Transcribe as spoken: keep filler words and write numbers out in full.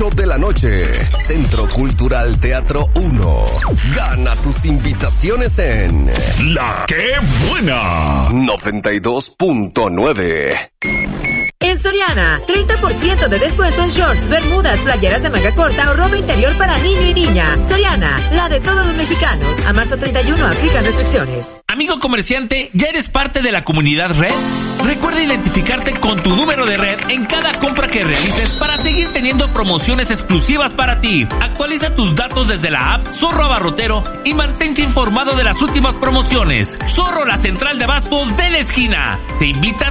ocho de la noche. Centro Cultural Teatro uno. Gana tus invitaciones en La Que Buena noventa y dos punto nueve. En Soriana, treinta por ciento de descuento en shorts, bermudas, playeras de manga corta o ropa interior para niño y niña. Soriana, la de todos los mexicanos. A marzo treinta y uno aplican restricciones. Amigo comerciante, ¿ya eres parte de la comunidad Red? Recuerda identificarte con tu número de Red en cada compra que realices para seguir teniendo promociones exclusivas para ti. Actualiza tus datos desde la app Zorro Abarrotero y mantente informado de las últimas promociones. Zorro, la central de abastos de la esquina. Te invita